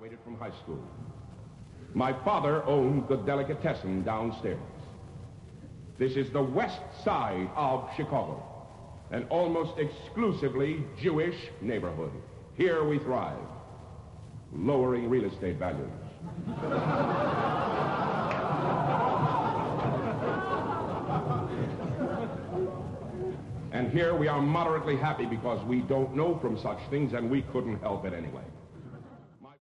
graduated from high school. My father owned the delicatessen downstairs. This is the west side of Chicago, an almost exclusively Jewish neighborhood. Here we thrive, lowering real estate values. And here we are moderately happy because we don't know from such things and we couldn't help it anyway.